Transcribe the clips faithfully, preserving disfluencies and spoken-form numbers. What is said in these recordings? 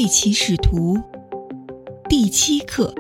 废弃使徒第七课，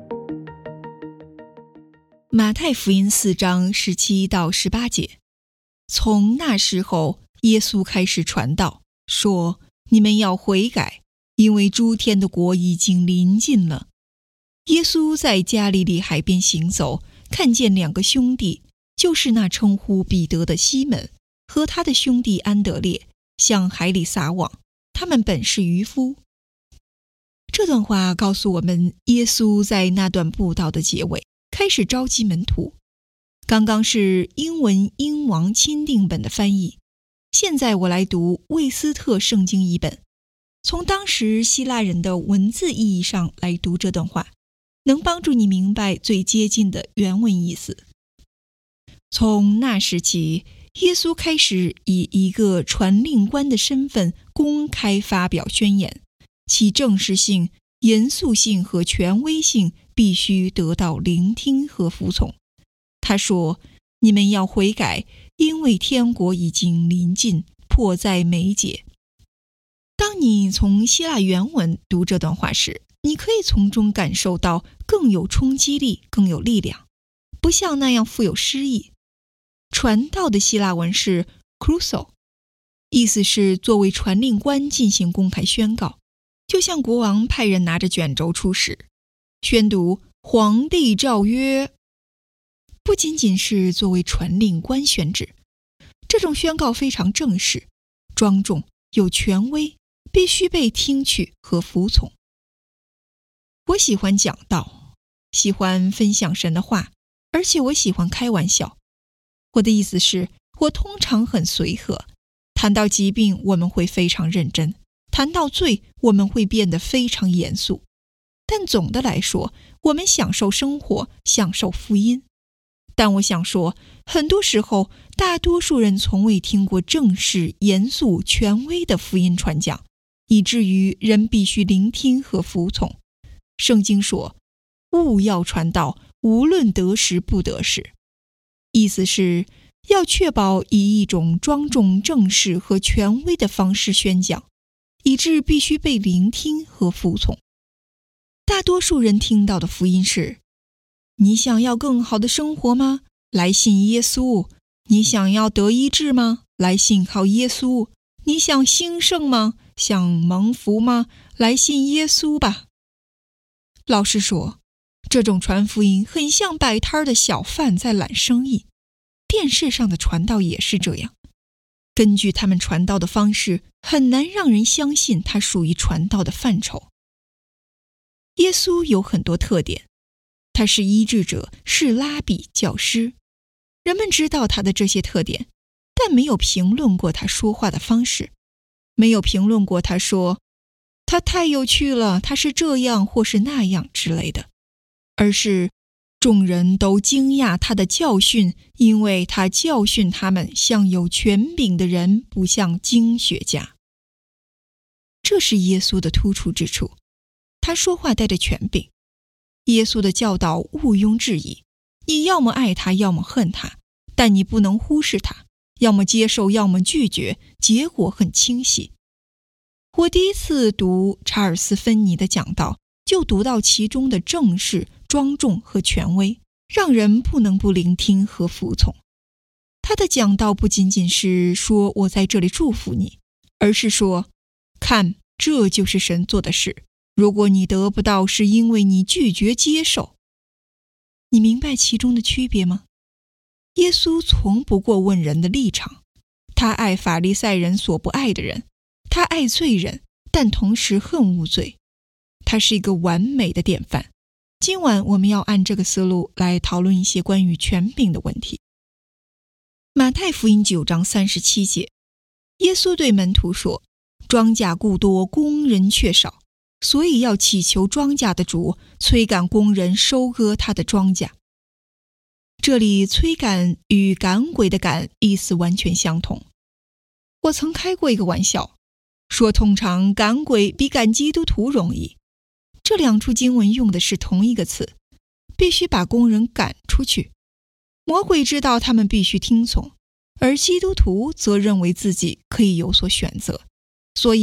马太福音四章十七到十八节。从那时候，耶稣开始传道，说：你们要悔改，因为诸天的国已经临近了。耶稣在加利利海边行走，看见两个兄弟，就是那称呼彼得的西门和他的兄弟安德烈，向海里撒网，他们本是渔夫。这段话告诉我们，耶稣在那段布道的结尾开始召集门徒。刚刚是英文英王钦定本的翻译，现在我来读魏斯特圣经译本，从当时希腊人的文字意义上来读这段话，能帮助你明白最接近的原文意思。从那时起，耶稣开始以一个传令官的身份公开发表宣言，其正式性、严肃性和权威性必须得到聆听和服从。他说：你们要悔改，因为天国已经临近，迫在眉睫。当你从希腊原文读这段话时，你可以从中感受到更有冲击力，更有力量，不像那样富有诗意。传道的希腊文是 kruso， 意思是作为传令官进行公开宣告，就像国王派人拿着卷轴出使，宣读皇帝诏曰。不仅仅是作为传令官宣旨，这种宣告非常正式、庄重、有权威，必须被听取和服从。我喜欢讲道，喜欢分享神的话，而且我喜欢开玩笑。我的意思是，我通常很随和。谈到疾病，我们会非常认真；谈到罪，我们会变得非常严肃。但总的来说，我们享受生活，享受福音。但我想说，很多时候，大多数人从未听过正式、严肃、权威的福音传讲，以至于人必须聆听和服从。圣经说，务要传道，无论得时不得时。意思是要确保以一种庄重、正式和权威的方式宣讲，以致必须被聆听和服从。大多数人听到的福音是：你想要更好的生活吗？来信耶稣。你想要得医治吗？来信靠耶稣。你想兴盛吗？想蒙福吗？来信耶稣吧。老实说，这种传福音很像摆摊的小贩在揽生意。电视上的传道也是这样。根据他们传道的方式，很难让人相信他属于传道的范畴。耶稣有很多特点，他是医治者，是拉比教师。人们知道他的这些特点，但没有评论过他说话的方式，没有评论过他说他太有趣了，他是这样或是那样之类的，而是众人都惊讶他的教训，因为他教训他们像有权柄的人，不像经学家。这是耶稣的突出之处，他说话带着权柄。耶稣的教导毋庸置疑，你要么爱他，要么恨他，但你不能忽视他，要么接受，要么拒绝，结果很清晰。我第一次读查尔斯·芬尼的讲道，就读到其中的正式、庄重和权威，让人不能不聆听和服从。他的讲道不仅仅是说我在这里祝福你，而是说，看，这就是神做的事。如果你得不到，是因为你拒绝接受。你明白其中的区别吗？耶稣从不过问人的立场，他爱法利赛人所不爱的人，他爱罪人，但同时恨无罪。他是一个完美的典范。今晚我们要按这个思路来讨论一些关于权柄的问题。马太福音九章三十七节，耶稣对门徒说：庄稼故多，工人却少，所以要祈求庄稼的主催赶工人收割他的庄稼。这里催赶与赶鬼的赶意思完全相同。我曾开过一个玩笑，说通常赶鬼比赶基督徒容易。这两处经文用的是同一个词，必须把工人赶出去。魔鬼知道他们必须听从，而基督徒则认为自己可以有所选择。所以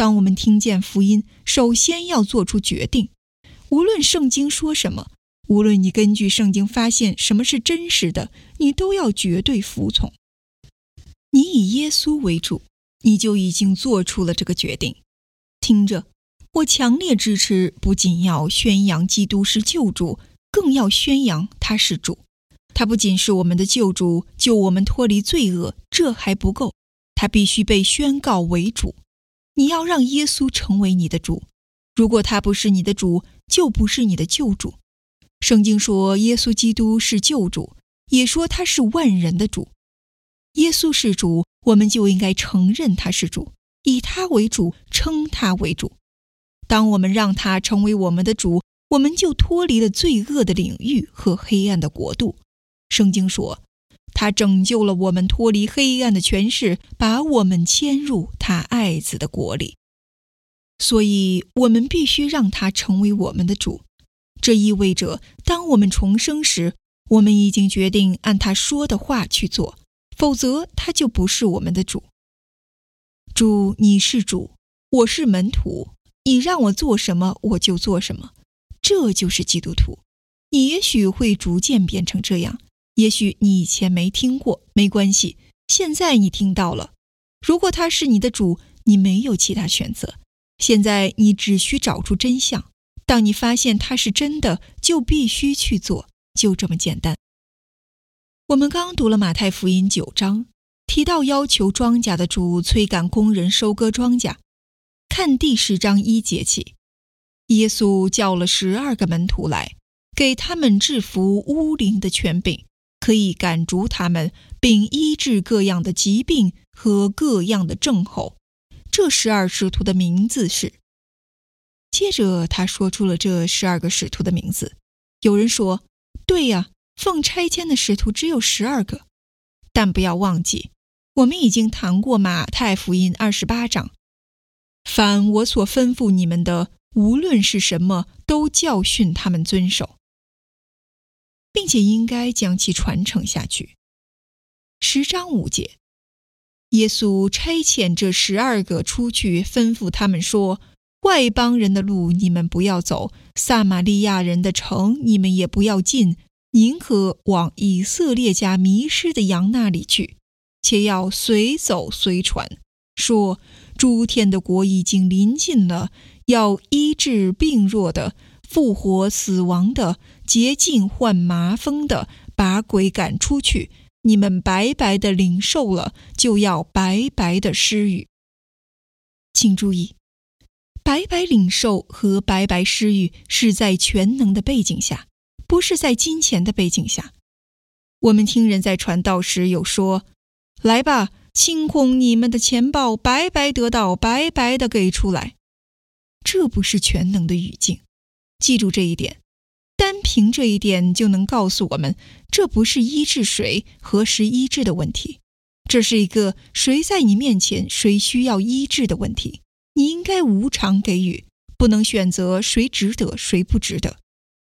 当我们听见福音，首先要做出决定。无论圣经说什么，无论你根据圣经发现什么是真实的，你都要绝对服从。你以耶稣为主，你就已经做出了这个决定。听着，我强烈支持，不仅要宣扬基督是救主，更要宣扬他是主。他不仅是我们的救主，救我们脱离罪恶，这还不够，他必须被宣告为主。你要让耶稣成为你的主，如果他不是你的主，就不是你的救主。圣经说耶稣基督是救主，也说他是万人的主。耶稣是主，我们就应该承认他是主，以他为主，称他为主。当我们让他成为我们的主，我们就脱离了罪恶的领域和黑暗的国度。圣经说，他拯救了我们脱离黑暗的权势，把我们迁入他爱子的国里。所以我们必须让他成为我们的主。这意味着，当我们重生时，我们已经决定按他说的话去做，否则他就不是我们的主。主，你是主，我是门徒，你让我做什么我就做什么，这就是基督徒。你也许会逐渐变成这样，也许你以前没听过，没关系，现在你听到了。如果他是你的主，你没有其他选择，现在你只需找出真相。当你发现它是真的，就必须去做，就这么简单。我们刚读了马太福音九章，提到要求庄稼的主催赶工人收割庄稼。看第十章一节起，耶稣叫了十二个门徒来，给他们制服污灵的权柄，可以赶逐他们，并医治各样的疾病和各样的症候。这十二使徒的名字是……接着他说出了这十二个使徒的名字。有人说，对呀，奉差遣的使徒只有十二个。但不要忘记，我们已经谈过马太福音二十八章，凡我所吩咐你们的，无论是什么，都教训他们遵守，并且应该将其传承下去。十章五节，耶稣差遣这十二个出去，吩咐他们说，外邦人的路你们不要走，撒玛利亚人的城你们也不要进，宁可往以色列家迷失的羊那里去，且要随走随传，说诸天的国已经临近了，要医治病弱的，复活死亡的，洁净患麻风的，把鬼赶出去。你们白白的领受了，就要白白的施予。请注意，白白领受和白白施予是在全能的背景下，不是在金钱的背景下。我们听人在传道时有说，来吧，清空你们的钱包，白白得到，白白的给出来。这不是全能的语境，记住这一点。单凭这一点就能告诉我们，这不是医治谁、何时医治的问题，这是一个谁在你面前谁需要医治的问题。你应该无偿给予，不能选择谁值得谁不值得。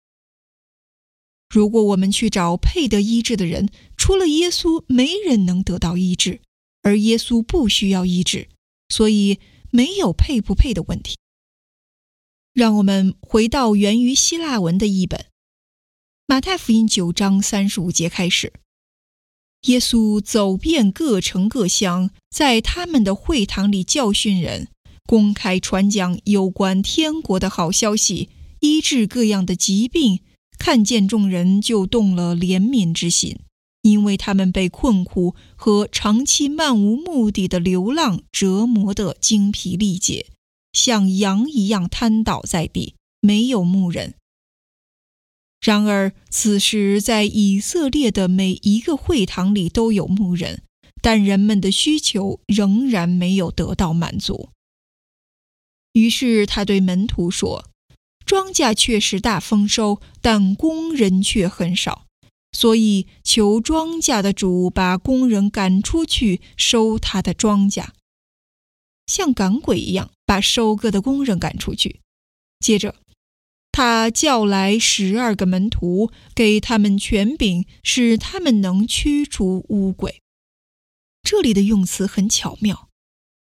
如果我们去找配得医治的人，除了耶稣，没人能得到医治，而耶稣不需要医治，所以没有配不配的问题。让我们回到源于希腊文的译本，马太福音九章三十五节开始，耶稣走遍各城各乡，在他们的会堂里教训人，公开传讲有关天国的好消息，医治各样的疾病，看见众人就动了怜悯之心，因为他们被困苦和长期漫无目的的流浪折磨得精疲力竭，像羊一样瘫倒在地，没有牧人。然而此时在以色列的每一个会堂里都有牧人，但人们的需求仍然没有得到满足。于是他对门徒说，庄稼确实大丰收，但工人却很少，所以求庄稼的主把工人赶出去收他的庄稼，像赶鬼一样把收割的工人赶出去。接着他叫来十二个门徒，给他们权柄，使他们能驱除污鬼。这里的用词很巧妙，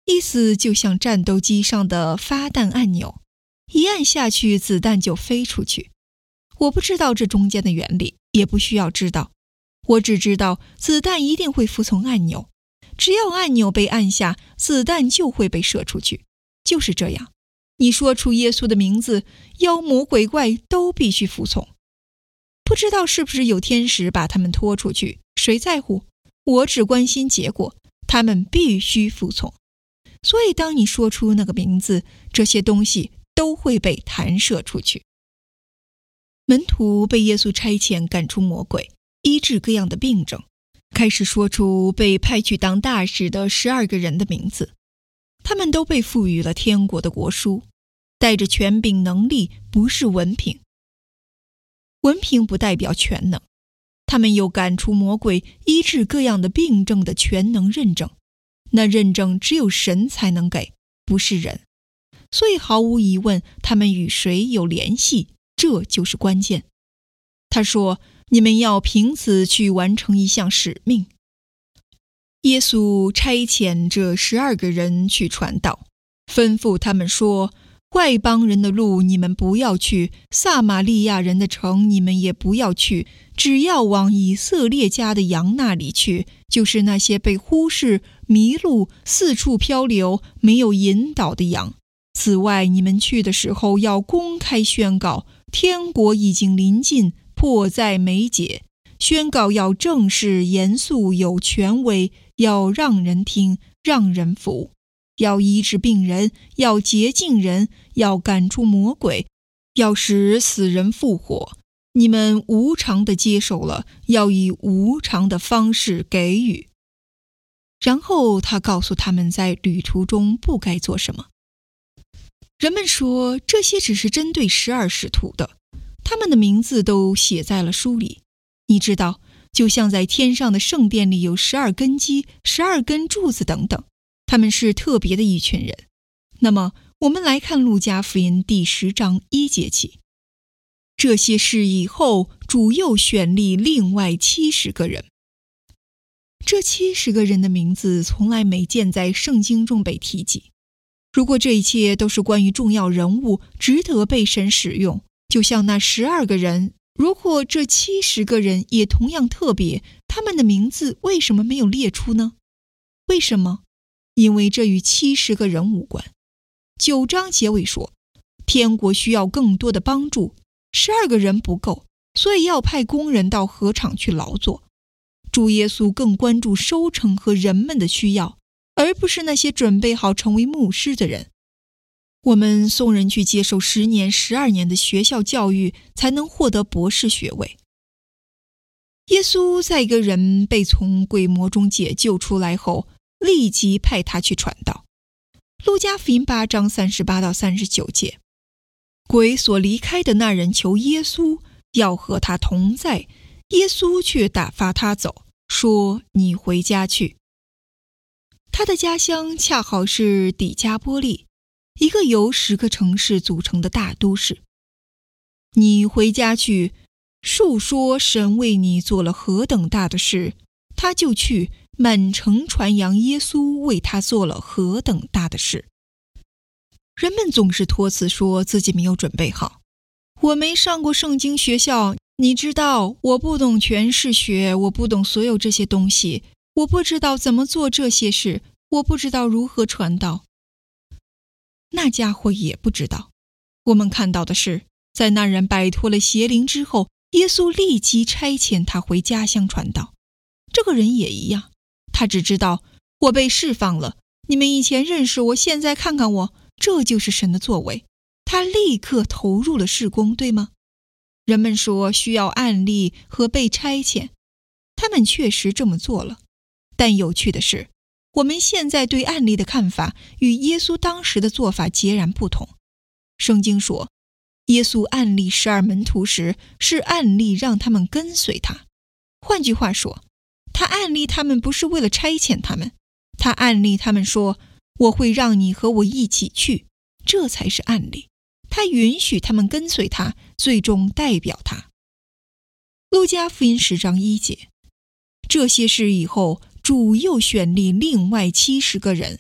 意思就像战斗机上的发弹按钮，一按下去，子弹就飞出去。我不知道这中间的原理，也不需要知道，我只知道子弹一定会服从按钮，只要按钮被按下，子弹就会被射出去。就是这样，你说出耶稣的名字，妖魔鬼怪都必须服从。不知道是不是有天使把他们拖出去，谁在乎？我只关心结果，他们必须服从。所以当你说出那个名字，这些东西都会被弹射出去。门徒被耶稣差遣赶出魔鬼，医治各样的病症，开始说出被派去当大使的十二个人的名字。他们都被赋予了天国的国书，带着权柄能力，不是文凭。文凭不代表全能，他们有赶出魔鬼、医治各样的病症的全能认证，那认证只有神才能给，不是人。所以毫无疑问，他们与谁有联系，这就是关键。他说，你们要凭此去完成一项使命。耶稣差遣这十二个人去传道，吩咐他们说，外邦人的路你们不要去，撒玛利亚人的城你们也不要去，只要往以色列家的羊那里去，就是那些被忽视、迷路、四处漂流、没有引导的羊。此外，你们去的时候要公开宣告，天国已经临近，迫在眉睫。宣告要正式、严肃、有权威，要让人听，让人服，要医治病人，要洁净人，要赶出魔鬼，要使死人复活。你们无偿地接受了，要以无偿的方式给予。然后他告诉他们在旅途中不该做什么。人们说这些只是针对十二使徒的，他们的名字都写在了书里。你知道，就像在天上的圣殿里有十二根基、十二根柱子等等，他们是特别的一群人。那么我们来看路加福音第十章一节起。这些事以后，主又选立另外七十个人。这七十个人的名字从来没见在圣经中被提及。如果这一切都是关于重要人物，值得被神使用，就像那十二个人，如果这七十个人也同样特别，他们的名字为什么没有列出呢？为什么？因为这与七十个人无关。九章结尾说，天国需要更多的帮助，十二个人不够，所以要派工人到禾场去劳作。主耶稣更关注收成和人们的需要，而不是那些准备好成为牧师的人。我们送人去接受十年、十二年的学校教育，才能获得博士学位。耶稣在一个人被从鬼魔中解救出来后，立即派他去传道。路加福音八章三十八到三十九节，鬼所离开的那人求耶稣要和他同在，耶稣却打发他走，说：“你回家去。”他的家乡恰好是底加波利，一个由十个城市组成的大都市。你回家去，述说神为你做了何等大的事，他就去满城传扬耶稣为他做了何等大的事。人们总是托辞说自己没有准备好，我没上过圣经学校，你知道，我不懂诠释学，我不懂所有这些东西，我不知道怎么做这些事，我不知道如何传道。那家伙也不知道。我们看到的是，在那人摆脱了邪灵之后，耶稣立即差遣他回家乡传道。这个人也一样，他只知道我被释放了，你们以前认识我，现在看看我，这就是神的作为。他立刻投入了事工，对吗？人们说需要案例和被差遣，他们确实这么做了。但有趣的是，我们现在对案例的看法与耶稣当时的做法截然不同。圣经说，耶稣案例十二门徒时，是案例让他们跟随他。换句话说，他案例他们不是为了差遣他们，他案例他们说，我会让你和我一起去，这才是案例。他允许他们跟随他，最终代表他。路加福音十章一节，这些事以后，主又选立另外七十个人，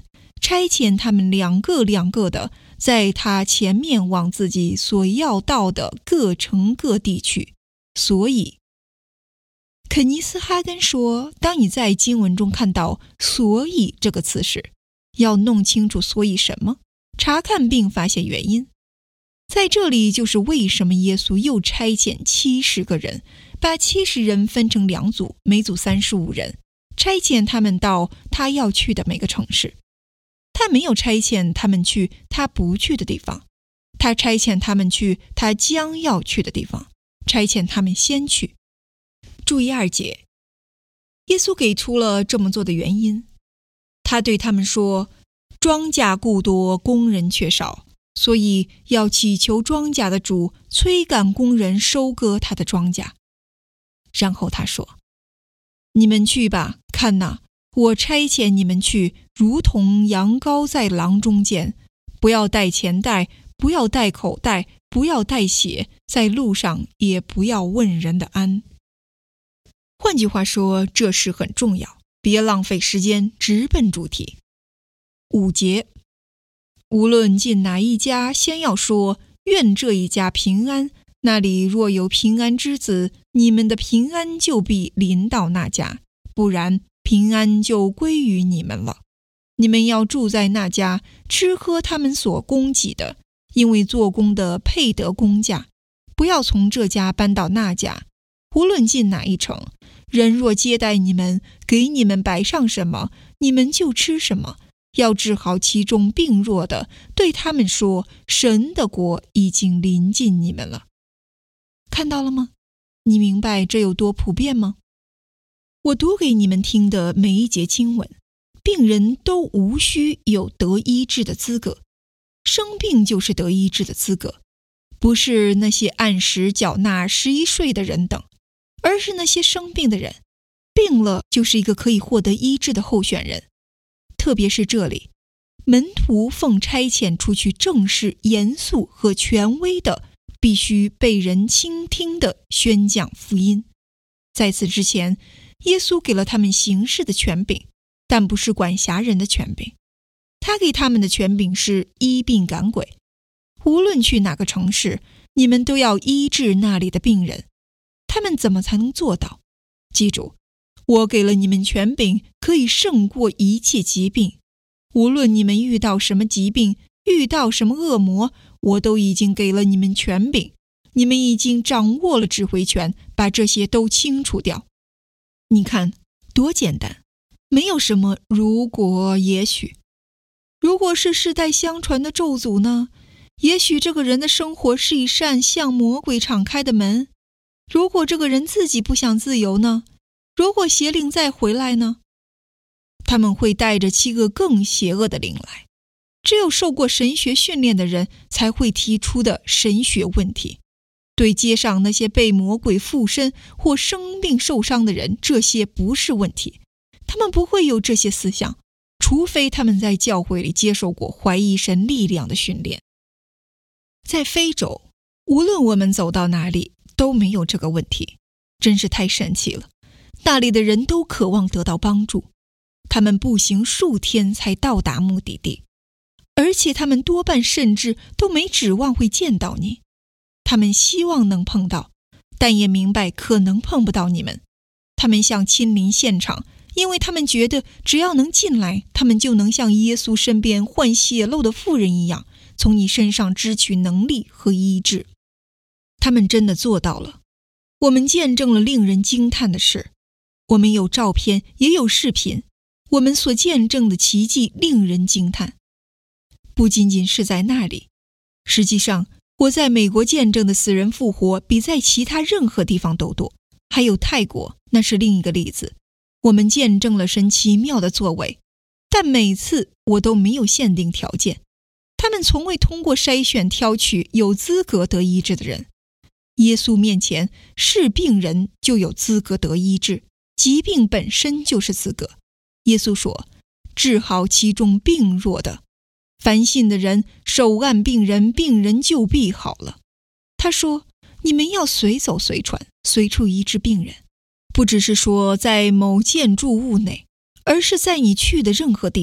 差遣他们两个两个的在他前面往自己所要到的各城各地去。所以肯尼斯哈根说，当你在经文中看到所以这个词时，要弄清楚所以什么，查看并发现原因。在这里就是为什么耶稣又差遣七十个人，把七十人分成两组，每组三十五人，差遣他们到他要去的每个城市。他没有差遣他们去他不去的地方，他差遣他们去他将要去的地方，差遣他们先去。注意二节，耶稣给出了这么做的原因。他对他们说，庄稼故多，工人却少，所以要祈求庄稼的主催赶工人收割他的庄稼。然后他说，你们去吧，看哪，我差遣你们去，如同羊羔在狼中间，不要带钱袋，不要带口袋，不要带鞋，在路上也不要问人的安。换句话说，这事很重要，别浪费时间，直奔主题。五节，无论进哪一家，先要说，愿这一家平安，那里若有平安之子，你们的平安就必临到那家，不然平安就归于你们了。你们要住在那家，吃喝他们所供给的，因为做工的配得工价，不要从这家搬到那家。无论进哪一城，人若接待你们，给你们摆上什么，你们就吃什么。要治好其中病弱的，对他们说，神的国已经临近你们了。看到了吗？你明白这有多普遍吗？我读给你们听的每一节经文，病人都无需有得医治的资格，生病就是得医治的资格，不是那些按时缴纳十一税的人等，而是那些生病的人，病了就是一个可以获得医治的候选人。特别是这里，门徒奉差遣出去，正是严肃和权威的，必须被人倾听的宣讲福音。在此之前，耶稣给了他们行事的权柄，但不是管辖人的权柄。他给他们的权柄是医病赶鬼。无论去哪个城市，你们都要医治那里的病人。他们怎么才能做到？记住，我给了你们权柄，可以胜过一切疾病。无论你们遇到什么疾病，遇到什么恶魔，我都已经给了你们权柄。你们已经掌握了指挥权，把这些都清除掉。你看，多简单，没有什么如果也许。如果是世代相传的咒诅呢？也许这个人的生活是一扇向魔鬼敞开的门。如果这个人自己不想自由呢？如果邪灵再回来呢？他们会带着七个更邪恶的灵来。只有受过神学训练的人才会提出的神学问题。对街上那些被魔鬼附身或生病受伤的人，这些不是问题。他们不会有这些思想，除非他们在教会里接受过怀疑神力量的训练。在非洲，无论我们走到哪里，都没有这个问题，真是太神奇了。那里的人都渴望得到帮助，他们步行数天才到达目的地，而且他们多半甚至都没指望会见到你。他们希望能碰到，但也明白可能碰不到你们。他们想亲临现场，因为他们觉得只要能进来，他们就能像耶稣身边患血漏的妇人一样，从你身上支取能力和医治。他们真的做到了。我们见证了令人惊叹的事。我们有照片，也有视频。我们所见证的奇迹令人惊叹。不仅仅是在那里，实际上我在美国见证的死人复活比在其他任何地方都多。还有泰国，那是另一个例子。我们见证了神奇妙的作为，但每次我都没有限定条件。他们从未通过筛选挑取有资格得医治的人。耶稣面前是病人就有资格得医治，疾病本身就是资格。耶稣说，治好其中病弱的，凡信的人手按病人，病人就必好了。他说，你们要随走随传，随处医治病人，不只是说在某建筑物内，而是在你去的任何地方，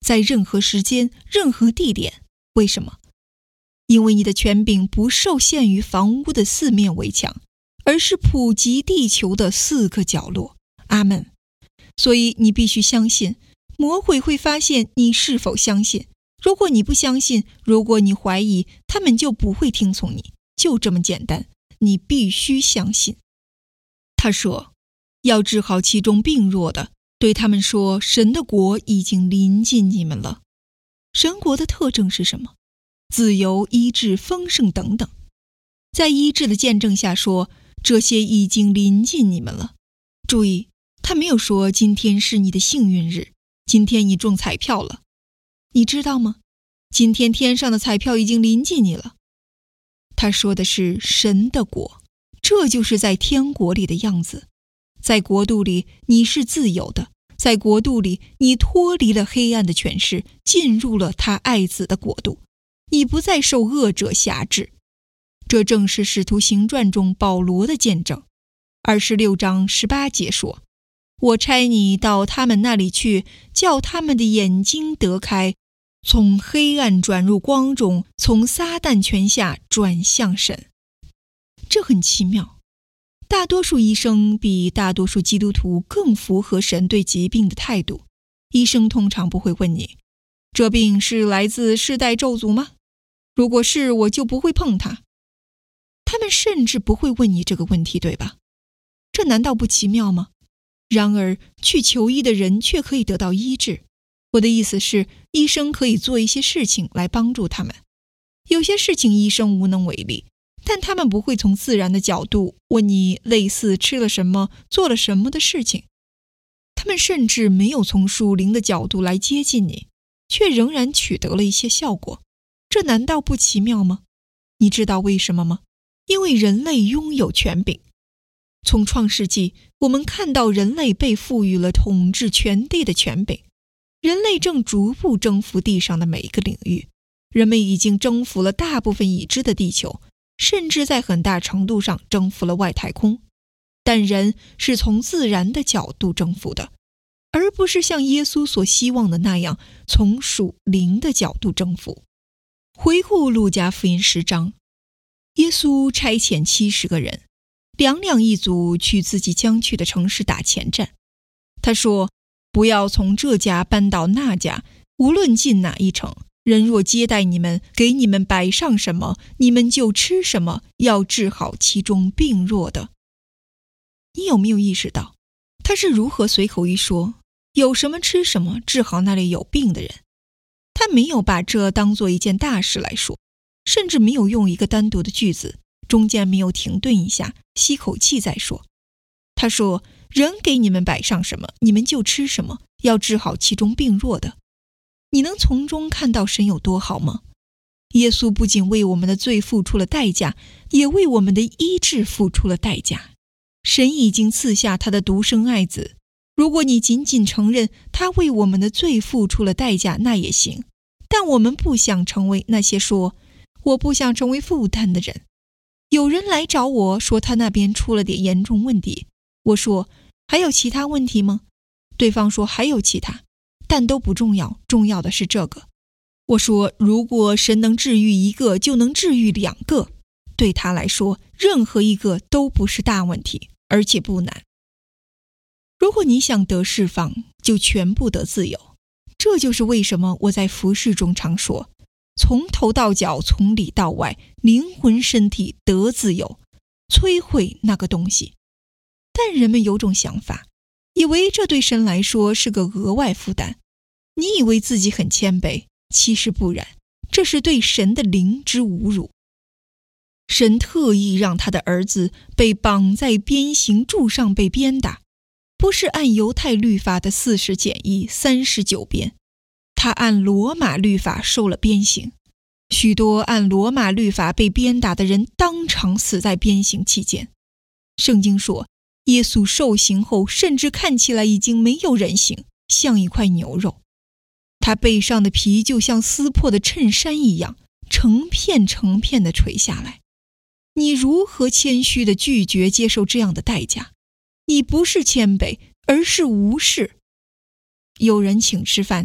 在任何时间、任何地点。为什么？因为你的权柄不受限于房屋的四面围墙，而是普及地球的四个角落。阿们。所以你必须相信，魔鬼会发现你是否相信。如果你不相信，如果你怀疑，他们就不会听从你，就这么简单。你必须相信。他说，要治好其中病弱的，对他们说，神的国已经临近你们了。神国的特征是什么？自由、医治、丰盛等等。在医治的见证下说，这些已经临近你们了。注意，他没有说今天是你的幸运日，今天你中彩票了。你知道吗？今天天上的彩票已经临近你了。他说的是神的国，这就是在天国里的样子。在国度里你是自由的，在国度里你脱离了黑暗的权势，进入了他爱子的国度，你不再受恶者辖制。这正是使徒行传中保罗的见证。二十六章十八节说，我差你到他们那里去，叫他们的眼睛得开，从黑暗转入光中，从撒旦权下转向神。这很奇妙。大多数医生比大多数基督徒更符合神对疾病的态度。医生通常不会问你，这病是来自世代咒诅吗？如果是，我就不会碰它。他们甚至不会问你这个问题，对吧？这难道不奇妙吗？然而，去求医的人却可以得到医治。我的意思是，医生可以做一些事情来帮助他们。有些事情医生无能为力，但他们不会从自然的角度问你类似吃了什么、做了什么的事情。他们甚至没有从属灵的角度来接近你，却仍然取得了一些效果。这难道不奇妙吗？你知道为什么吗？因为人类拥有权柄。从创世纪，我们看到人类被赋予了统治全地的权柄。人类正逐步征服地上的每一个领域。人们已经征服了大部分已知的地球，甚至在很大程度上征服了外太空。但人是从自然的角度征服的，而不是像耶稣所希望的那样从属灵的角度征服。回顾路加福音十章，耶稣差遣七十个人，两两一组去自己将去的城市打前站。他说，不要从这家搬到那家，无论进哪一城，人若接待你们，给你们摆上什么，你们就吃什么，要治好其中病弱的。你有没有意识到，他是如何随口一说，有什么吃什么，治好那里有病的人。他没有把这当作一件大事来说，甚至没有用一个单独的句子，中间没有停顿一下，吸口气再说。他说，人给你们摆上什么，你们就吃什么，要治好其中病弱的。你能从中看到神有多好吗？耶稣不仅为我们的罪付出了代价，也为我们的医治付出了代价。神已经赐下他的独生爱子，如果你仅仅承认他为我们的罪付出了代价，那也行。但我们不想成为那些说我不想成为负担的人。有人来找我说他那边出了点严重问题，我说还有其他问题吗？对方说还有其他，但都不重要，重要的是这个。我说如果神能治愈一个，就能治愈两个，对他来说任何一个都不是大问题，而且不难。如果你想得释放，就全部得自由。这就是为什么我在服事中常说，从头到脚，从里到外，灵魂身体得自由，摧毁那个东西。但人们有种想法，以为这对神来说是个额外负担。你以为自己很谦卑，其实不然，这是对神的灵之侮辱。神特意让他的儿子被绑在鞭刑柱上被鞭打，不是按犹太律法的四十减一三十九鞭，他按罗马律法受了鞭刑。许多按罗马律法被鞭打的人当场死在鞭刑期间。圣经说，耶稣受刑后甚至看起来已经没有人形，像一块牛肉。他背上的皮就像撕破的衬衫一样，成片成片地垂下来。你如何谦虚地拒绝接受这样的代价？你不是谦卑，而是无视。有人请吃饭，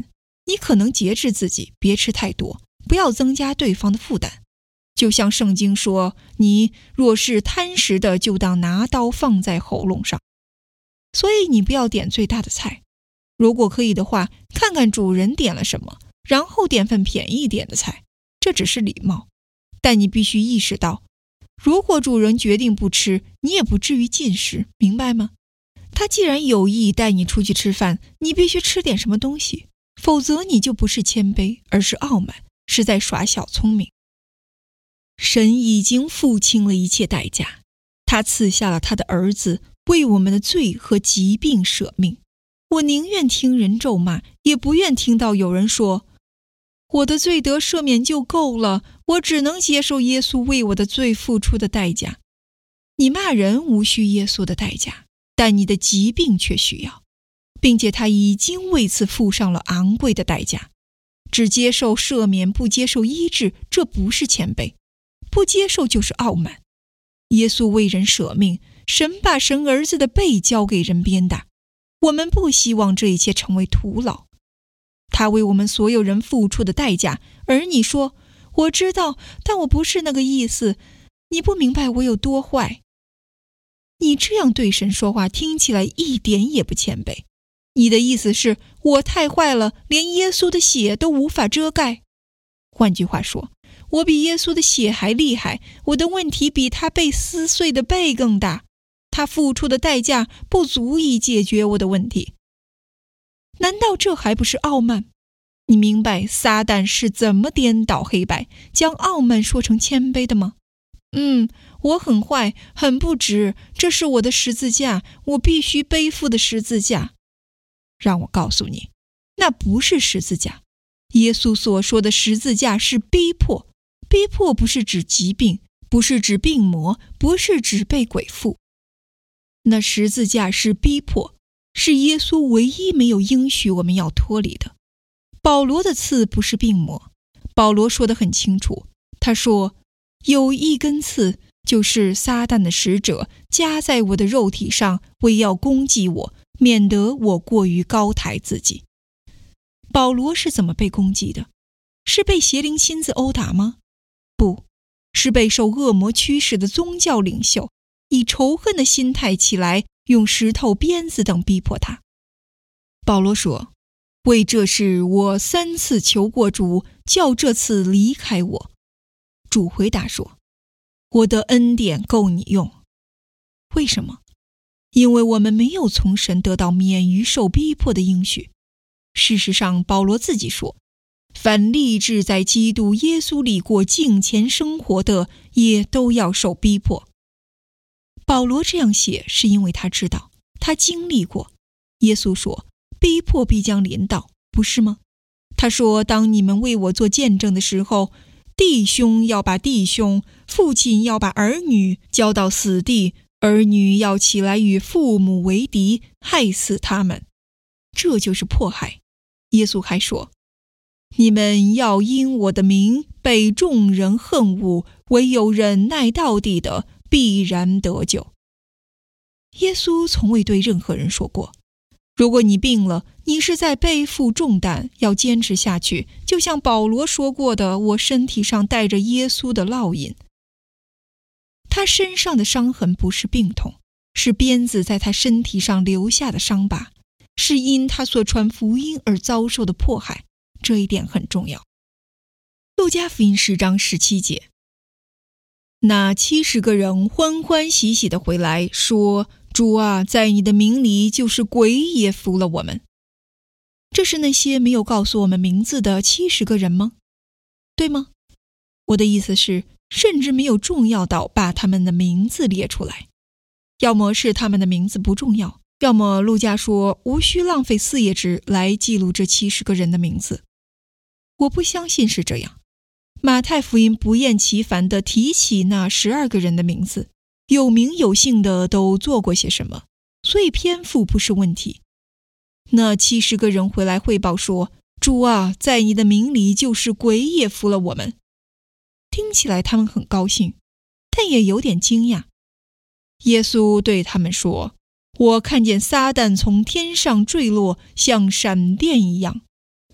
你可能节制自己，别吃太多，不要增加对方的负担。就像圣经说，你若是贪食的，就当拿刀放在喉咙上。所以你不要点最大的菜，如果可以的话，看看主人点了什么，然后点份便宜一点的菜，这只是礼貌。但你必须意识到，如果主人决定不吃，你也不至于进食，明白吗？他既然有意带你出去吃饭，你必须吃点什么东西，否则你就不是谦卑，而是傲慢，是在耍小聪明。神已经付清了一切代价，他赐下了他的儿子，为我们的罪和疾病舍命。我宁愿听人咒骂，也不愿听到有人说，我的罪得赦免就够了，我只能接受耶稣为我的罪付出的代价。你骂人无需耶稣的代价，但你的疾病却需要，并且他已经为此付上了昂贵的代价。只接受赦免，不接受医治，这不是谦卑，不接受就是傲慢。耶稣为人舍命，神把神儿子的背交给人鞭打，我们不希望这一切成为徒劳。他为我们所有人付出的代价，而你说，我知道，但我不是那个意思，你不明白我有多坏。你这样对神说话，听起来一点也不谦卑。你的意思是，我太坏了，连耶稣的血都无法遮盖。换句话说，我比耶稣的血还厉害，我的问题比他被撕碎的背更大，他付出的代价不足以解决我的问题。难道这还不是傲慢？你明白撒旦是怎么颠倒黑白，将傲慢说成谦卑的吗？嗯，我很坏，很不值，这是我的十字架，我必须背负的十字架。让我告诉你，那不是十字架。耶稣所说的十字架是逼迫，逼迫不是指疾病，不是指病魔，不是指被鬼附。那十字架是逼迫，是耶稣唯一没有应许我们要脱离的。保罗的刺不是病魔，保罗说得很清楚，他说，有一根刺，就是撒旦的使者加在我的肉体上，为要攻击我，免得我过于高抬自己。保罗是怎么被攻击的？是被邪灵亲自殴打吗？不，是被受恶魔驱使的宗教领袖以仇恨的心态起来，用石头、鞭子等逼迫他。保罗说，为这事我三次求过主，叫这次离开我。主回答说，我的恩典够你用。为什么？因为我们没有从神得到免于受逼迫的应许。事实上，保罗自己说，凡立志在基督耶稣里过敬虔生活的，也都要受逼迫。保罗这样写，是因为他知道，他经历过。耶稣说，逼迫必将临到，不是吗？他说，当你们为我做见证的时候，弟兄要把弟兄，父亲要把儿女交到死地，儿女要起来与父母为敌，害死他们。这就是迫害。耶稣还说，你们要因我的名被众人恨恶，唯有忍耐到底的，必然得救。耶稣从未对任何人说过，如果你病了，你是在背负重担，要坚持下去，就像保罗说过的，我身体上带着耶稣的烙印。他身上的伤痕不是病痛，是鞭子在他身体上留下的伤疤，是因他所传福音而遭受的迫害，这一点很重要。路加福音十章十七节，那七十个人欢欢喜喜地回来，说，主啊，在你的名里，就是鬼也服了我们。这是那些没有告诉我们名字的七十个人吗？对吗？我的意思是，甚至没有重要到把他们的名字列出来。要么是他们的名字不重要，要么路加说无需浪费四页纸来记录这七十个人的名字。我不相信是这样。马太福音不厌其烦地提起那十二个人的名字，有名有姓的都做过些什么，所以篇幅不是问题。那七十个人回来汇报说，主啊，在你的名里，就是鬼也服了我们。听起来他们很高兴，但也有点惊讶。耶稣对他们说，我看见撒旦从天上坠落，像闪电一样。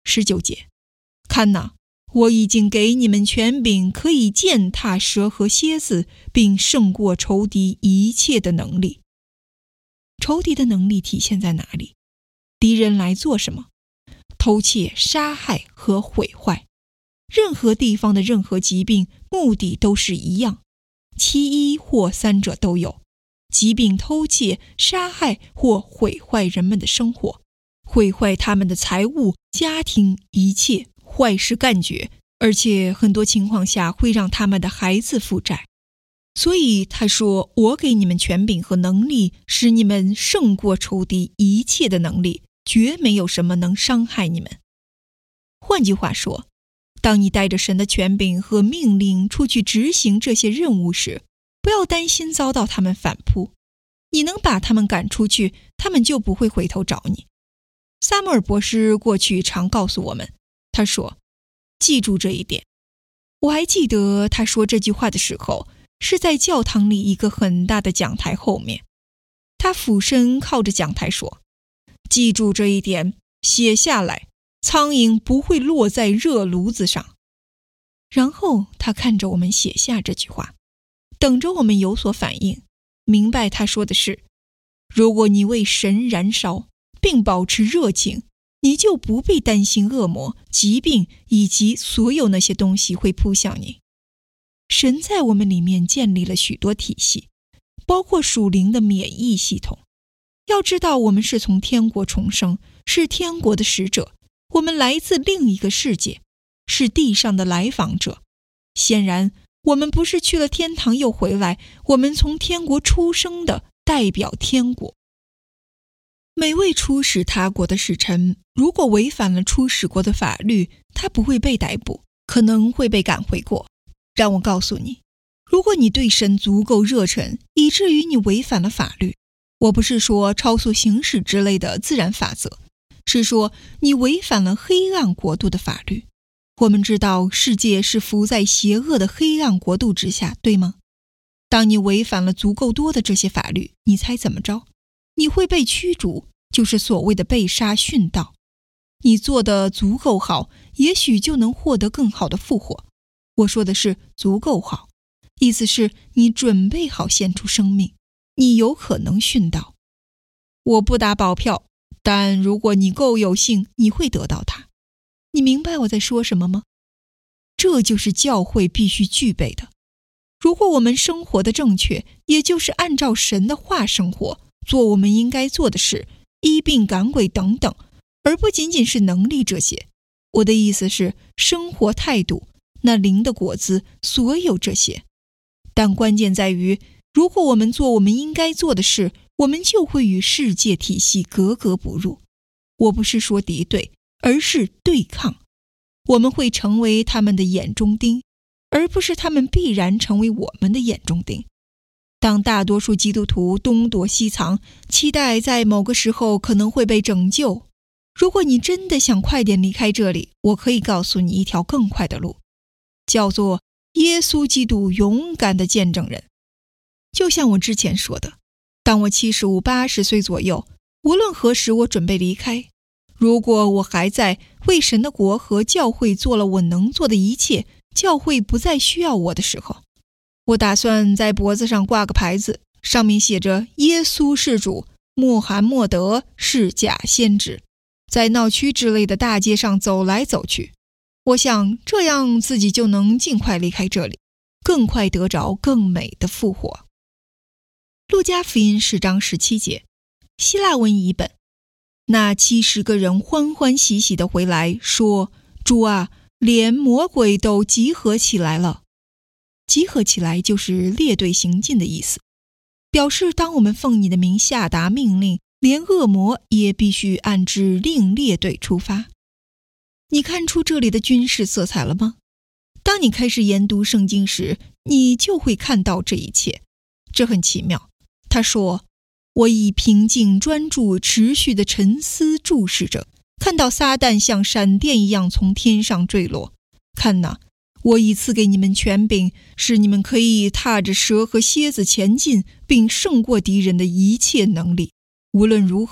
十九节，看哪，我已经给你们权柄，可以践踏蛇和蝎子，并胜过仇敌一切的能力。仇敌的能力体现在哪里？敌人来做什么？偷窃、杀害和毁坏。任何地方的任何疾病，目的都是一样，其一或三者都有。疾病偷窃、杀害或毁坏人们的生活，毁坏他们的财物、家庭，一切坏事干绝，而且很多情况下会让他们的孩子负债。所以他说，我给你们权柄和能力，使你们胜过仇敌一切的能力，绝没有什么能伤害你们。换句话说，当你带着神的权柄和命令出去执行这些任务时，不要担心遭到他们反扑。你能把他们赶出去，他们就不会回头找你。撒母耳博士过去常告诉我们，他说，记住这一点。我还记得他说这句话的时候，是在教堂里一个很大的讲台后面。他俯身靠着讲台说，记住这一点，写下来，苍蝇不会落在热炉子上。然后他看着我们写下这句话，等着我们有所反应，明白他说的是，如果你为神燃烧，并保持热情，你就不必担心恶魔、疾病以及所有那些东西会扑向你。神在我们里面建立了许多体系，包括属灵的免疫系统。要知道，我们是从天国重生，是天国的使者，我们来自另一个世界，是地上的来访者。显然，我们不是去了天堂又回来，我们从天国出生的，代表天国。每位出使他国的使臣，如果违反了出使国的法律，他不会被逮捕，可能会被赶回国。让我告诉你，如果你对神足够热忱，以至于你违反了法律，我不是说超速行驶之类的自然法则，是说你违反了黑暗国度的法律。我们知道世界是伏在邪恶的黑暗国度之下，对吗？当你违反了足够多的这些法律，你猜怎么着？你会被驱逐，就是所谓的被杀殉道。你做得足够好，也许就能获得更好的复活。我说的是足够好，意思是你准备好献出生命，你有可能殉道。我不打保票，但如果你够有幸，你会得到它。你明白我在说什么吗？这就是教会必须具备的。如果我们生活的正确，也就是按照神的话生活，做我们应该做的事，医病赶鬼等等，而不仅仅是能力这些。我的意思是生活态度，那灵的果子，所有这些。但关键在于，如果我们做我们应该做的事，我们就会与世界体系格格不入。我不是说敌对，而是对抗。我们会成为他们的眼中钉，而不是他们必然成为我们的眼中钉。当大多数基督徒东躲西藏，期待在某个时候可能会被拯救，如果你真的想快点离开这里，我可以告诉你一条更快的路，叫做耶稣基督勇敢的见证人。就像我之前说的，当我七十五、八十岁左右，无论何时我准备离开，如果我还在为神的国和教会做了我能做的一切，教会不再需要我的时候，我打算在脖子上挂个牌子，上面写着耶稣是主，穆罕默德是假先知，在闹区之类的大街上走来走去。我想这样自己就能尽快离开这里，更快得着更美的复活。路加福音十章十七节，希腊文译本。那七十个人欢欢喜喜地回来，说：主啊，连魔鬼都集合起来了。集合起来就是列队行进的意思，表示当我们奉你的名下达命令，连恶魔也必须按指令列队出发。你看出这里的军事色彩了吗？当你开始研读圣经时，你就会看到这一切。这很奇妙。他说，我以平静、专注、持续的沉思注视着，看到撒旦像闪电一样从天上坠落。看哪，我已赐给你们权柄，使你们可以踏着蛇和蝎子前进，并胜过敌人的一切能力。无论如何，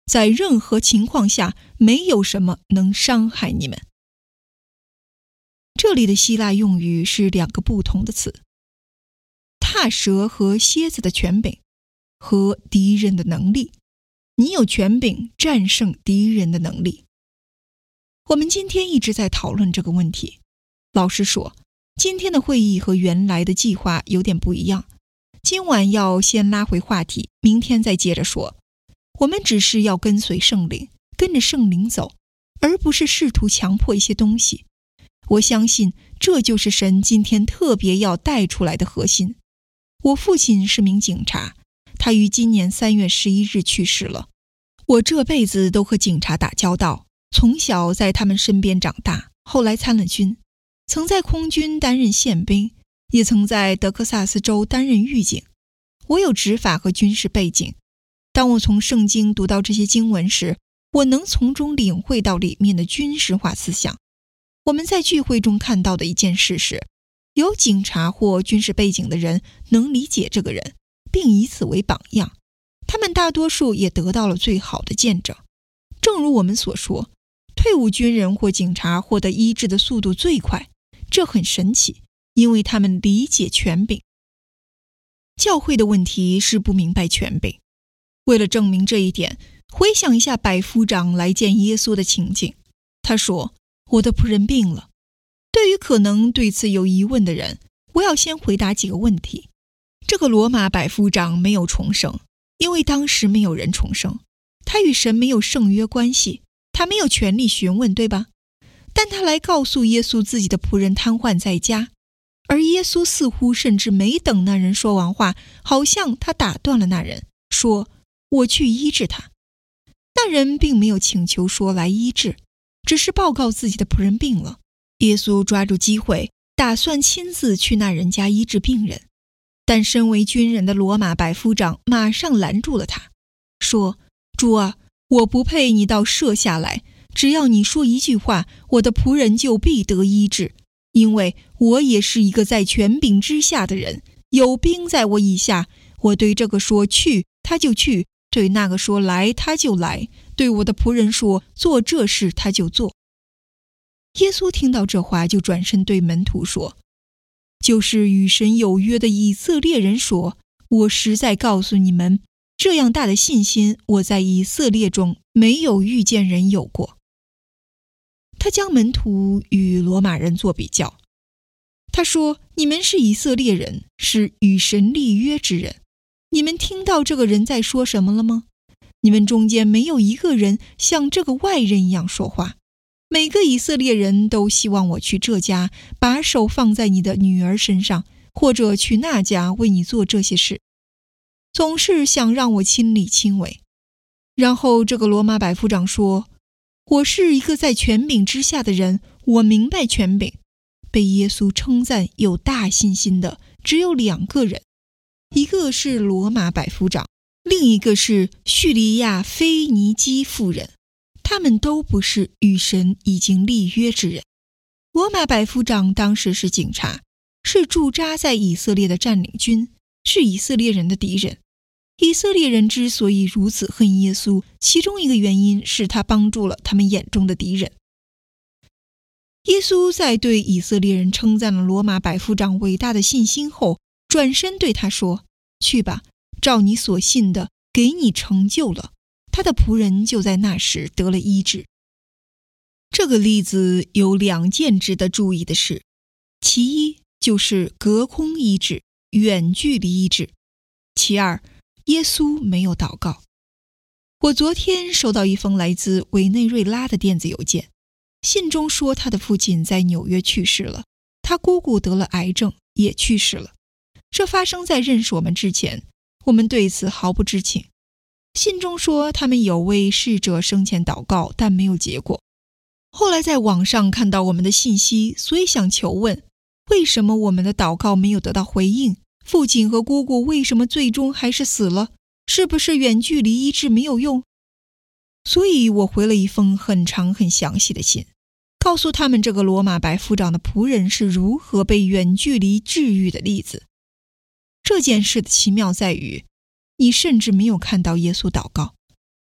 在任何情况下没有什么能伤害你们。这里的希腊用语是两个不同的词，踏蛇和蝎子的权柄和敌人的能力。你有权柄战胜敌人的能力。我们今天一直在讨论这个问题。老实说，今天的会议和原来的计划有点不一样。今晚要先拉回话题，明天再接着说。我们只是要跟随圣灵，跟着圣灵走，而不是试图强迫一些东西。我相信这就是神今天特别要带出来的核心。我父亲是名警察，他于今年三月十一日去世了。我这辈子都和警察打交道，从小在他们身边长大，后来参了军，曾在空军担任宪兵，也曾在德克萨斯州担任狱警。我有执法和军事背景。当我从圣经读到这些经文时，我能从中领会到里面的军事化思想。我们在聚会中看到的一件事是，有警察或军事背景的人能理解这个人，并以此为榜样。他们大多数也得到了最好的见证。正如我们所说，退伍军人或警察获得医治的速度最快，这很神奇，因为他们理解权柄。教会的问题是不明白权柄。为了证明这一点，回想一下百夫长来见耶稣的情景。他说，我的仆人病了。对于可能对此有疑问的人，我要先回答几个问题。这个罗马百夫长没有重生，因为当时没有人重生。他与神没有圣约关系，他没有权利询问，对吧？但他来告诉耶稣自己的仆人瘫痪在家，而耶稣似乎甚至没等那人说完话，好像他打断了那人，说，我去医治他。那人并没有请求说来医治，只是报告自己的仆人病了。耶稣抓住机会，打算亲自去那人家医治病人。但身为军人的罗马百夫长马上拦住了他，说，主啊，我不配你到舍下来，只要你说一句话，我的仆人就必得医治，因为我也是一个在权柄之下的人，有兵在我以下。我对这个说去，他就去；对那个说来，他就来；对我的仆人说做这事，他就做。耶稣听到这话，就转身对门徒说，就是与神有约的以色列人说，我实在告诉你们，这样大的信心，我在以色列中没有遇见人有过。他将门徒与罗马人做比较。他说，你们是以色列人，是与神立约之人。你们听到这个人在说什么了吗？你们中间没有一个人像这个外人一样说话。每个以色列人都希望我去这家，把手放在你的女儿身上，或者去那家为你做这些事，总是想让我亲力亲为。然后这个罗马百夫长说，我是一个在权柄之下的人，我明白权柄。被耶稣称赞有大信心的只有两个人，一个是罗马百夫长，另一个是叙利亚腓尼基妇人。他们都不是与神已经立约之人。罗马百夫长当时是警察，是驻扎在以色列的占领军，是以色列人的敌人。以色列人之所以如此恨耶稣，其中一个原因是他帮助了他们眼中的敌人。耶稣在对以色列人称赞了罗马百夫长伟大的信心后，转身对他说，去吧，照你所信的给你成就了。他的仆人就在那时得了医治。这个例子有两件值得注意的事，其一就是隔空医治，远距离医治；其二，耶稣没有祷告。我昨天收到一封来自委内瑞拉的电子邮件，信中说他的父亲在纽约去世了，他姑姑得了癌症也去世了。这发生在认识我们之前，我们对此毫不知情。信中说他们有为逝者生前祷告，但没有结果。后来在网上看到我们的信息，所以想求问，为什么我们的祷告没有得到回应？父亲和姑姑为什么最终还是死了？是不是远距离医治没有用？所以我回了一封很长很详细的信，告诉他们这个罗马百夫长的仆人是如何被远距离治愈的例子。这件事的奇妙在于，你甚至没有看到耶稣祷告。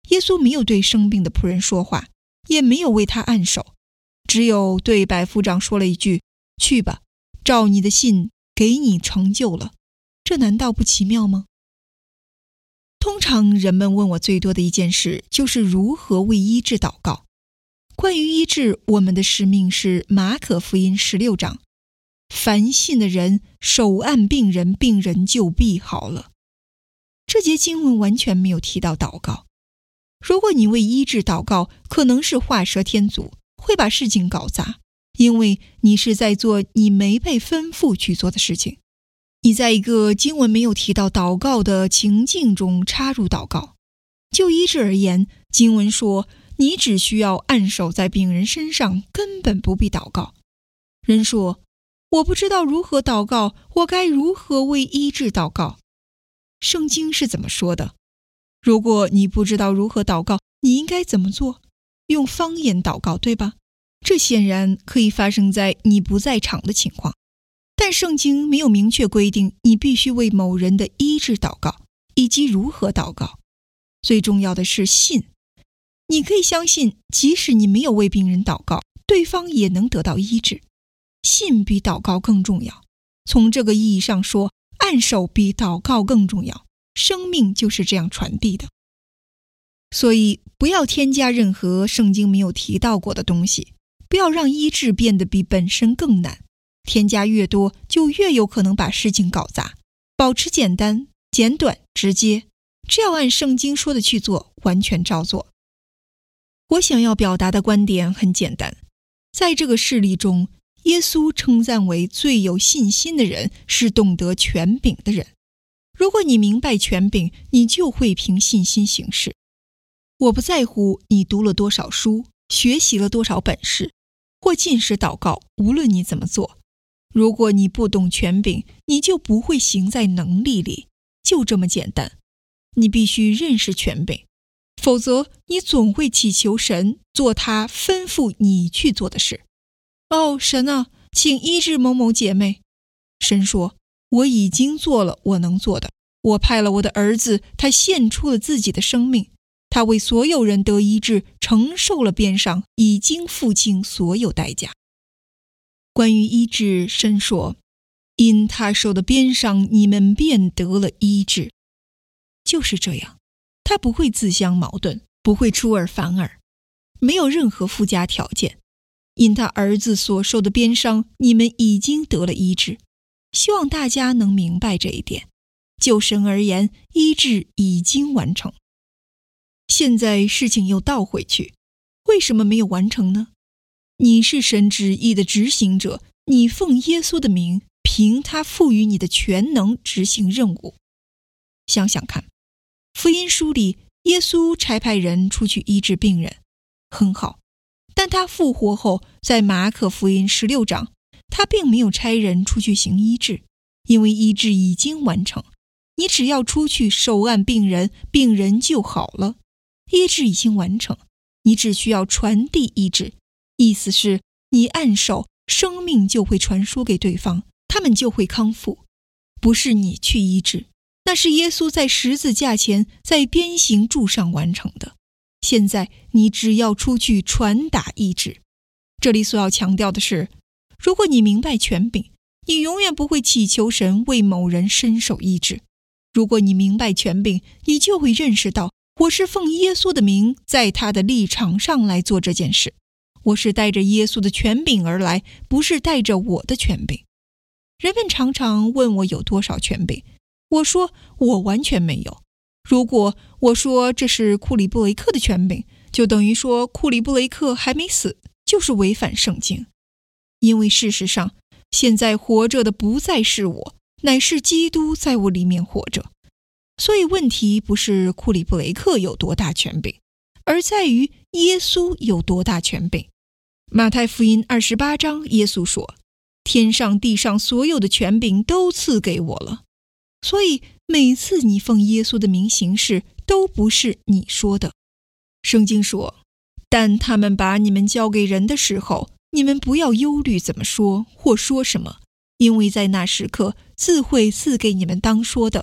耶稣没有对生病的仆人说话，也没有为他按手，只有对百夫长说了一句：去吧，照你的信给你成就了。这难道不奇妙吗？通常人们问我最多的一件事，就是如何为医治祷告。关于医治，我们的使命是马可福音十六章，凡信的人手按病人，病人就必好了。这节经文完全没有提到祷告。如果你为医治祷告，可能是画蛇添足，会把事情搞砸，因为你是在做你没被吩咐去做的事情。你在一个经文没有提到祷告的情境中插入祷告。就医治而言，经文说你只需要按手在病人身上，根本不必祷告。人说，我不知道如何祷告，我该如何为医治祷告？圣经是怎么说的？如果你不知道如何祷告，你应该怎么做？用方言祷告，对吧？这显然可以发生在你不在场的情况。但圣经没有明确规定你必须为某人的医治祷告，以及如何祷告。最重要的是信。你可以相信，即使你没有为病人祷告，对方也能得到医治。信比祷告更重要。从这个意义上说，按手比祷告更重要。生命就是这样传递的。所以不要添加任何圣经没有提到过的东西，不要让医治变得比本身更难。添加越多，就越有可能把事情搞砸。保持简单、简短、直接，只要按圣经说的去做，完全照做。我想要表达的观点很简单，在这个事例中，耶稣称赞为最有信心的人是懂得权柄的人。如果你明白权柄，你就会凭信心行事。我不在乎你读了多少书，学习了多少本事，或禁食祷告，无论你怎么做，如果你不懂权柄，你就不会行在能力里，就这么简单。你必须认识权柄，否则你总会祈求神做他吩咐你去做的事。哦，神啊，请医治某某姐妹。神说，我已经做了我能做的，我派了我的儿子，他献出了自己的生命，他为所有人得医治，承受了鞭伤，已经付清所有代价。关于医治，神说，因他受的鞭伤，你们便得了医治。就是这样，他不会自相矛盾，不会出尔反尔，没有任何附加条件。因他儿子所受的鞭伤，你们已经得了医治。希望大家能明白这一点。就神而言，医治已经完成。现在事情又倒回去，为什么没有完成呢？你是神旨意的执行者，你奉耶稣的名，凭他赋予你的全能执行任务。想想看，福音书里耶稣差派人出去医治病人，很好。但他复活后，在马可福音十六章，他并没有差人出去行医治，因为医治已经完成。你只要出去手按病人，病人就好了。医治已经完成，你只需要传递医治。意思是，你按手，生命就会传输给对方，他们就会康复。不是你去医治，那是耶稣在十字架前在鞭刑柱上完成的。现在你只要出去传达医治。这里所要强调的是，如果你明白权柄，你永远不会祈求神为某人伸手医治。如果你明白权柄，你就会认识到，我是奉耶稣的名，在他的立场上来做这件事。我是带着耶稣的权柄而来，不是带着我的权柄。人们常常问我有多少权柄，我说我完全没有。如果我说这是库里布雷克的权柄，就等于说库里布雷克还没死，就是违反圣经。因为事实上，现在活着的不再是我，乃是基督在我里面活着。所以问题不是库里布雷克有多大权柄，而在于耶稣有多大权柄。马太福音二十八章，耶稣说，天上地上所有的权柄都赐给我了。所以每次你奉耶稣的名行事，都不是你说的。圣经说，但他们把你们交给人的时候，你们不要忧虑怎么说或说什么，因为在那时刻自会赐给你们当说的，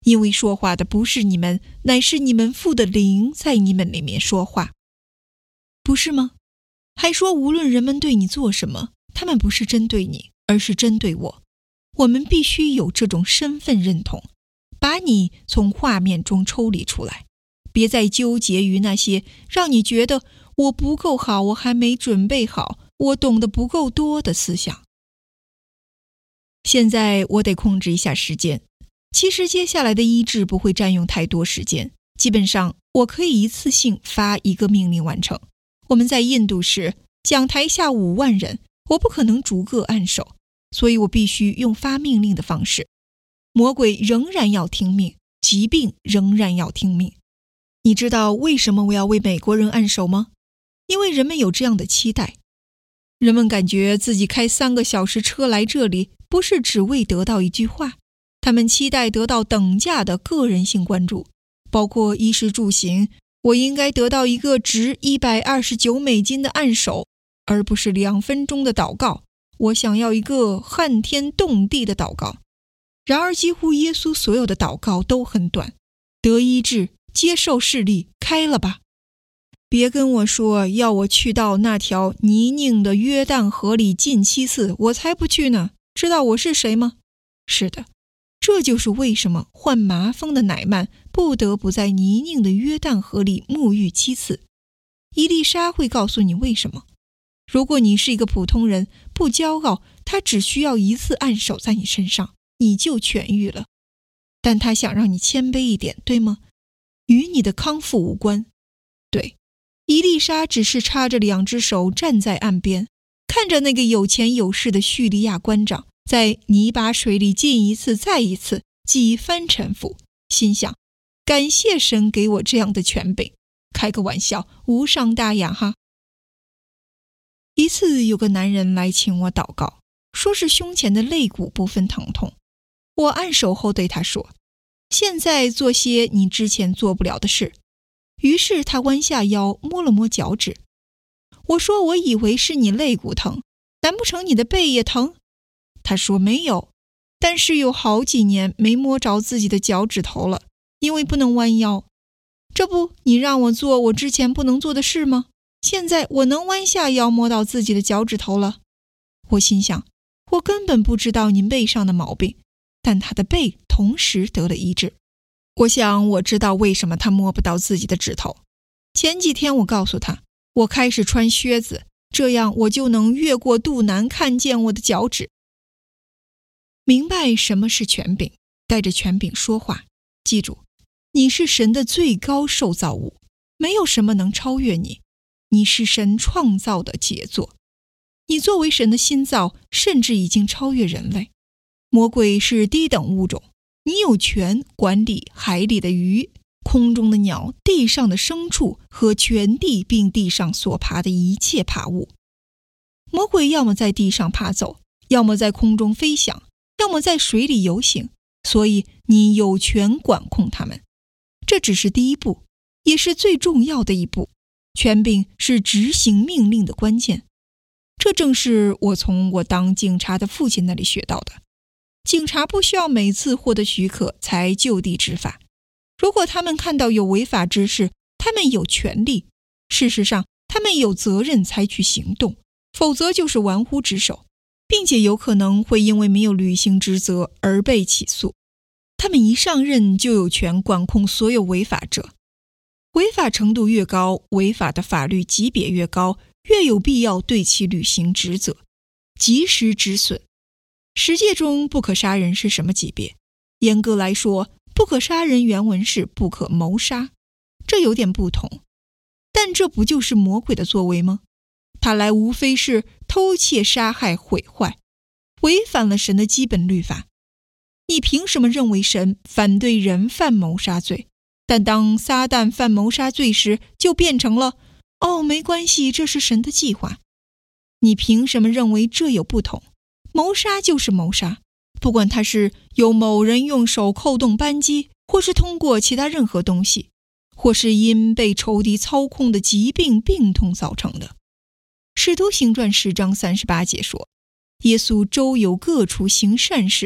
因为说话的不是你们，乃是你们父的灵在你们里面说话。不是吗？还说无论人们对你做什么，他们不是针对你，而是针对我。我们必须有这种身份认同，把你从画面中抽离出来，别再纠结于那些让你觉得我不够好，我还没准备好，我懂得不够多的思想。现在我得控制一下时间，其实接下来的医治不会占用太多时间，基本上我可以一次性发一个命令完成。我们在印度时，讲台下五万人，我不可能逐个按手，所以我必须用发命令的方式。魔鬼仍然要听命，疾病仍然要听命。你知道为什么我要为美国人按手吗？因为人们有这样的期待。人们感觉自己开三个小时车来这里，不是只为得到一句话，他们期待得到等价的个人性关注，包括衣食住行。我应该得到一个值一百二十九美金的按手，而不是两分钟的祷告。我想要一个撼天动地的祷告。然而几乎耶稣所有的祷告都很短，得医治，接受视力，开了吧。别跟我说要我去到那条泥泞的约旦河里浸七次，我才不去呢。知道我是谁吗？是的，这就是为什么患麻风的乃曼不得不在泥泞的约旦河里沐浴七次。伊丽莎会告诉你为什么。如果你是一个普通人，不骄傲，他只需要一次按手在你身上，你就痊愈了。但他想让你谦卑一点，对吗？与你的康复无关。对，伊丽莎只是插着两只手站在岸边，看着那个有钱有势的叙利亚官长在泥巴水里浸一次再一次，几番沉浮，心想，感谢神给我这样的权柄，开个玩笑，无伤大雅哈。一次有个男人来请我祷告，说是胸前的肋骨部分疼痛。我按手后对他说，现在做些你之前做不了的事。于是他弯下腰摸了摸脚趾。我说，我以为是你肋骨疼，难不成你的背也疼？他说没有，但是有好几年没摸着自己的脚趾头了，因为不能弯腰。这不，你让我做我之前不能做的事吗？现在我能弯下腰摸到自己的脚趾头了。我心想，我根本不知道您背上的毛病，但他的背同时得了医治。我想我知道为什么他摸不到自己的指头。前几天我告诉他，我开始穿靴子，这样我就能越过肚腩看见我的脚趾。明白什么是权柄，带着权柄说话。记住，你是神的最高受造物，没有什么能超越你。你是神创造的杰作，你作为神的新造，甚至已经超越人类。魔鬼是低等物种，你有权管理海里的鱼、空中的鸟、地上的牲畜和全地并地上所爬的一切爬物。魔鬼要么在地上爬走，要么在空中飞翔，要么在水里游行，所以你有权管控他们。这只是第一步，也是最重要的一步。权柄是执行命令的关键，这正是我从我当警察的父亲那里学到的。警察不需要每次获得许可才就地执法，如果他们看到有违法之事，他们有权利，事实上他们有责任采取行动，否则就是玩忽职守，并且有可能会因为没有履行职责而被起诉。他们一上任就有权管控所有违法者，违法程度越高，违法的法律级别越高，越有必要对其履行职责，及时止损。十诫中不可杀人是什么级别？严格来说，不可杀人原文是不可谋杀，这有点不同。但这不就是魔鬼的作为吗？他来无非是偷窃、杀害、毁坏，违反了神的基本律法。你凭什么认为神反对人犯谋杀罪？但当撒旦犯谋杀罪时，就变成了，哦，没关系，这是神的计划。你凭什么认为这有不同？谋杀就是谋杀，不管他是由某人用手扣动扳机，或是通过其他任何东西，或是因被仇敌操控的疾病病痛造成的。使徒行传十章三十八节说，耶稣周游各处行善事，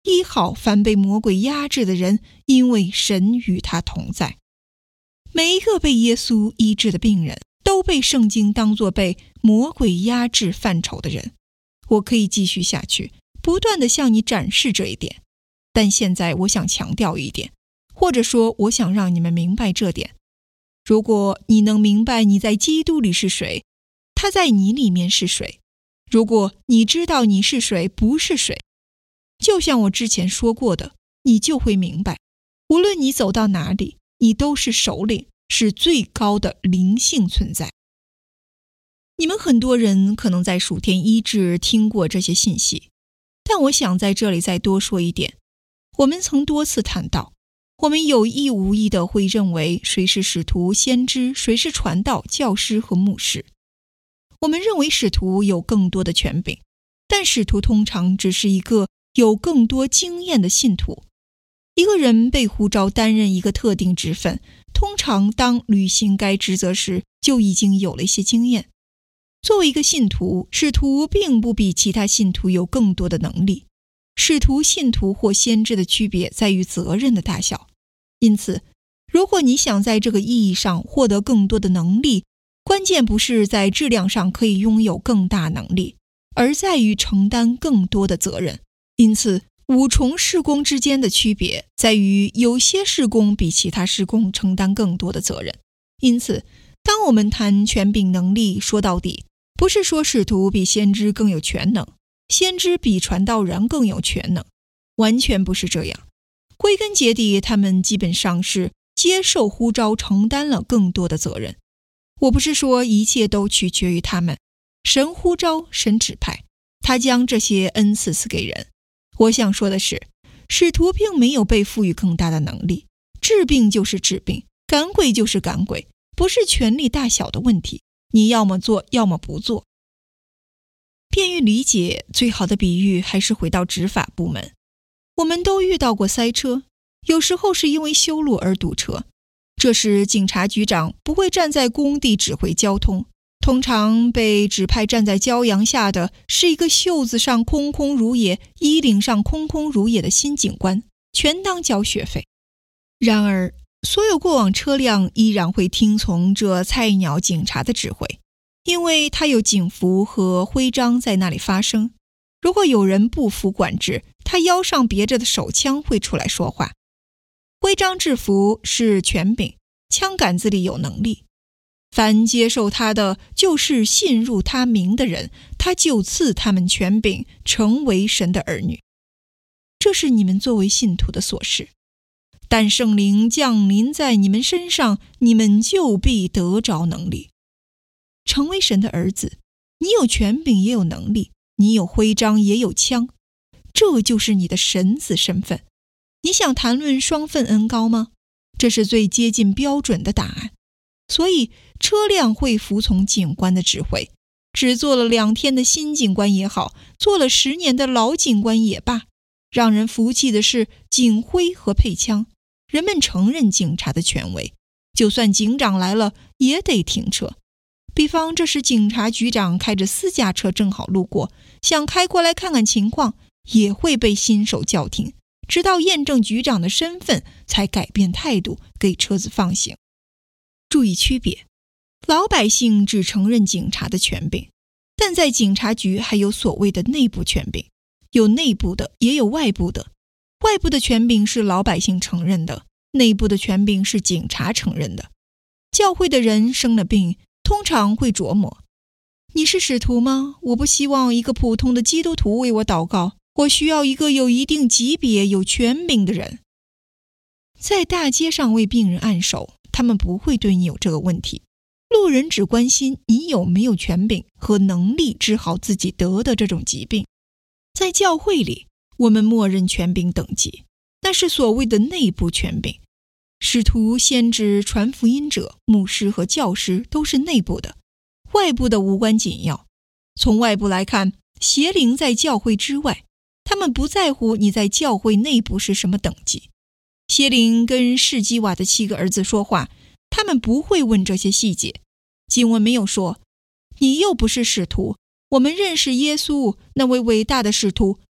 医好凡被魔鬼压制的人，因为神与他同在。每一个被耶稣医治的病人，都被圣经当作被魔鬼压制范畴的人。我可以继续下去，不断地向你展示这一点，但现在我想强调一点，或者说我想让你们明白这点。如果你能明白你在基督里是谁，他在你里面是谁，如果你知道你是谁不是谁，就像我之前说过的，你就会明白，无论你走到哪里，你都是首领，是最高的灵性存在。你们很多人可能在属天医治听过这些信息，但我想在这里再多说一点。我们曾多次谈到，我们有意无意地会认为谁是使徒、先知，谁是传道、教师和牧师。我们认为使徒有更多的权柄，但使徒通常只是一个有更多经验的信徒。一个人被呼召担任一个特定职分，通常当履行该职责时，就已经有了一些经验。作为一个信徒，使徒并不比其他信徒有更多的能力。使徒、信徒或先知的区别在于责任的大小。因此，如果你想在这个意义上获得更多的能力，关键不是在质量上可以拥有更大能力，而在于承担更多的责任。因此，五重事工之间的区别在于有些事工比其他事工承担更多的责任。因此，当我们谈权柄能力，说到底，不是说使徒比先知更有全能，先知比传道人更有全能，完全不是这样。归根结底，他们基本上是接受呼召，承担了更多的责任。我不是说一切都取决于他们，神呼召，神指派，他将这些恩赐赐给人。我想说的是，使徒并没有被赋予更大的能力，治病就是治病，赶鬼就是赶鬼，不是权力大小的问题，你要么做，要么不做。便于理解，最好的比喻还是回到执法部门。我们都遇到过塞车，有时候是因为修路而堵车，这时警察局长不会站在工地指挥交通，通常被指派站在骄阳下的是一个袖子上空空如也，衣领上空空如也的新警官，全当交学费。然而所有过往车辆依然会听从这菜鸟警察的指挥，因为他有警服和徽章在那里发声。如果有人不服管制，他腰上别着的手枪会出来说话。徽章制服是权柄，枪杆子里有能力。凡接受他的，就是信入他名的人，他就赐他们权柄，成为神的儿女。这是你们作为信徒的所事。但圣灵降临在你们身上，你们就必得着能力。成为神的儿子，你有权柄也有能力，你有徽章也有枪，这就是你的神子身份。你想谈论双份恩膏吗？这是最接近标准的答案。所以车辆会服从警官的指挥，只做了两天的新警官也好，做了十年的老警官也罢，让人服气的是警徽和配枪。人们承认警察的权威，就算警长来了也得停车。比方这时警察局长开着私家车正好路过，想开过来看看情况，也会被新手叫停，直到验证局长的身份才改变态度，给车子放行。注意区别，老百姓只承认警察的权柄，但在警察局还有所谓的内部权柄，有内部的也有外部的。外部的权柄是老百姓承认的，内部的权柄是警察承认的。教会的人生了病，通常会琢磨，你是使徒吗？我不希望一个普通的基督徒为我祷告，我需要一个有一定级别、有权柄的人。在大街上为病人按手，他们不会对你有这个问题。路人只关心你有没有权柄和能力治好自己得的这种疾病。在教会里，我们默认权柄等级，那是所谓的内部权柄。使徒、先知、传福音者、牧师和教师都是内部的，外部的无关紧要。从外部来看，邪灵在教会之外，他们不在乎你在教会内部是什么等级。邪灵跟士基瓦的七个儿子说话，他们不会问这些细节。经文没有说，你又不是使徒，我们认识耶稣那位伟大的使徒，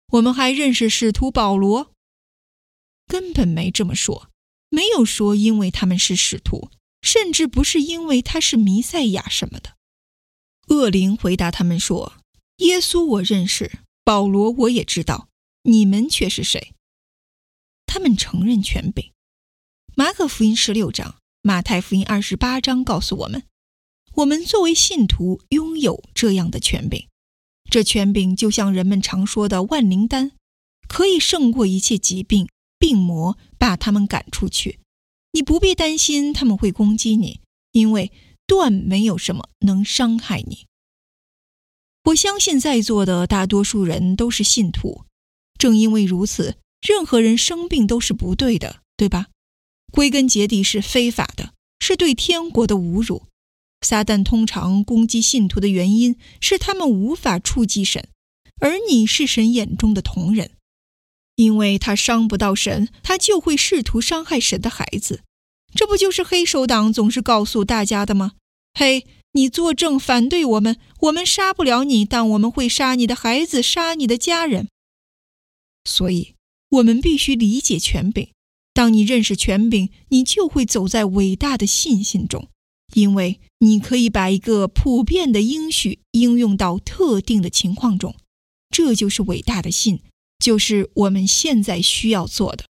我们还认识使徒保罗？根本没这么说，没有说因为他们是使徒，甚至不是因为他是弥赛亚什么的。恶灵回答他们说，耶稣我认识，保罗我也知道，你们却是谁？他们承认权柄。马可福音十六章，马太福音二十八章告诉我们，我们作为信徒拥有这样的权柄。这权柄就像人们常说的万灵丹，可以胜过一切疾病、病魔，把他们赶出去。你不必担心他们会攻击你，因为断没有什么能伤害你。我相信在座的大多数人都是信徒，正因为如此，任何人生病都是不对的，对吧？归根结底是非法的，是对天国的侮辱。撒旦通常攻击信徒的原因是他们无法触及神，而你是神眼中的瞳人。因为他伤不到神，他就会试图伤害神的孩子。这不就是黑手党总是告诉大家的吗？嘿，你作证反对我们，我们杀不了你，但我们会杀你的孩子，杀你的家人。所以我们必须理解权柄。当你认识权柄，你就会走在伟大的信心中，因为你可以把一个普遍的应许应用到特定的情况中。这就是伟大的信，就是我们现在需要做的。